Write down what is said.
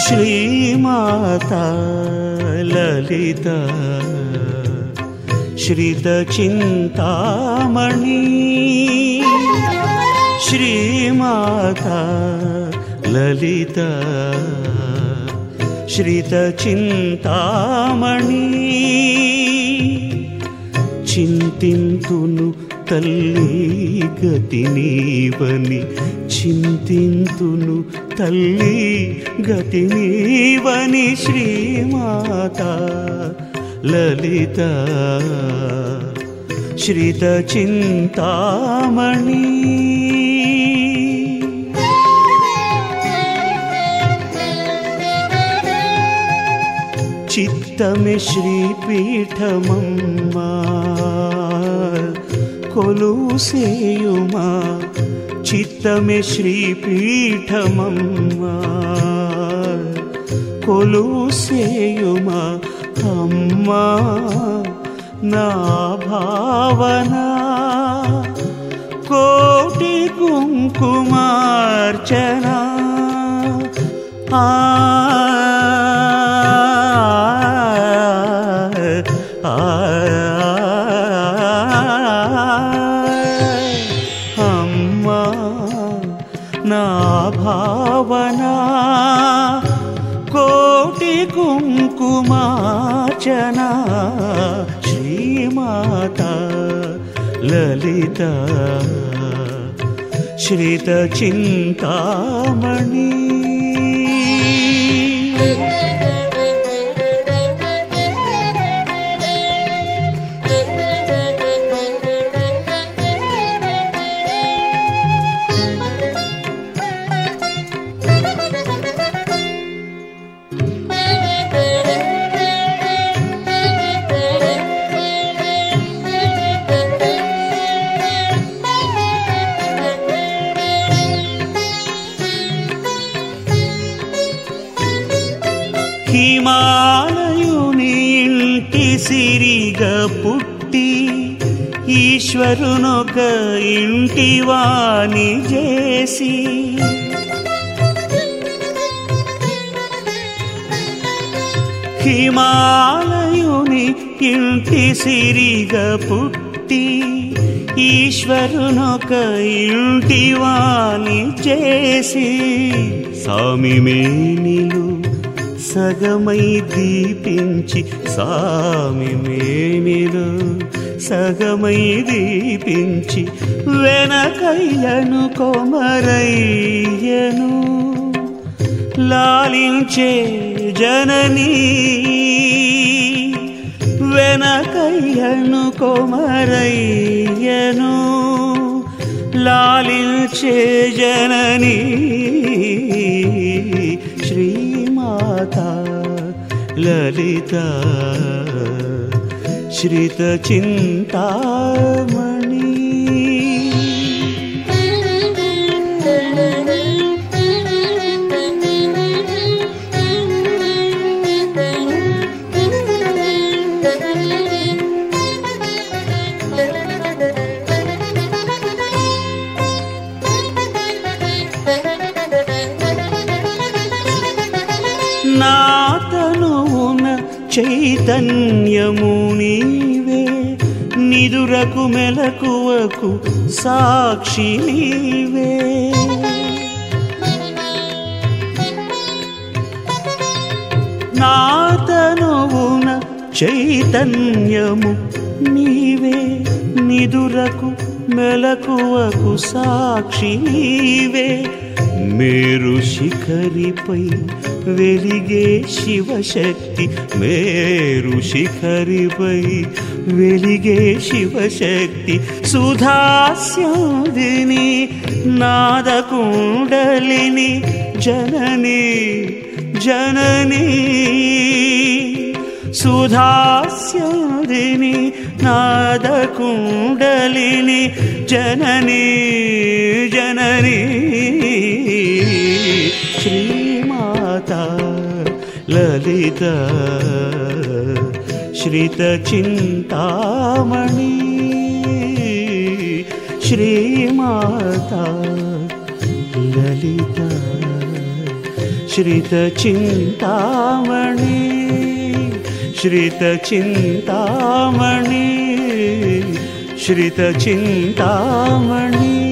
శ్రీమాతా లలిత శ్రితచింతామణి శ్రీమాతా లలిత శ్రితచింతామణి చింతింతును తల్లి గతి నీవని చింతింతును తల్లి గతి నీవని శ్రీమాతా లలిత శ్రితచింతామణి చిత్తమే శ్రీపీఠమమ్మా కొలుసేయుమా చిత్తమే శ్రీపీఠమమ్మా కొలుసేయుమా అమ్మా నా భావన కోటి కుంకుమార్చన అమ్మా నా భావన కోటి కుంకుమార్చన శ్రీమాతా లలిత శ్రితచింతామణి హిమాలయుని ఇంటి సిరిగా పుట్టి ఈశ్వరునొక ఇంటి వాణి చేసి హిమాలయుని ఇంటి సిరిగా పుట్టి ఈశ్వరునొక ఇంటి వాణి చేసి సామి మేనిలు సగమై దీపించి సామి మేనిలో సగమై దీపించి వెనకయ్యను కొమరయ్యను లాలించే జననీ వెనకయ్యను కొమరయ్యను లాలించే జననీ శ్రీమాతా లలిత శ్రితచింతామణి నా తనువున చైతన్యము నీవే నిదురకు మెలకువకు సాక్షి నీవే నా తనువున చైతన్యము నీవే నిదురకు మెలకువకు సాక్షి నీవే మేరు శిఖరిపై వెలిగే శివశక్తి మేరు శిఖరిపై వెలిగే శివశక్తి సుధాస్యాదిని నాదకుండలిని జననీ జననీ సుధాస్యాదిని నాదకుండలిని జననీ జననీ శ్రీమాతా లలిత శ్రితచింతామణి శ్రీమాతా లలిత श्रितचिन्तामणि श्रितचिन्तामणि श्रितचिन्तामणि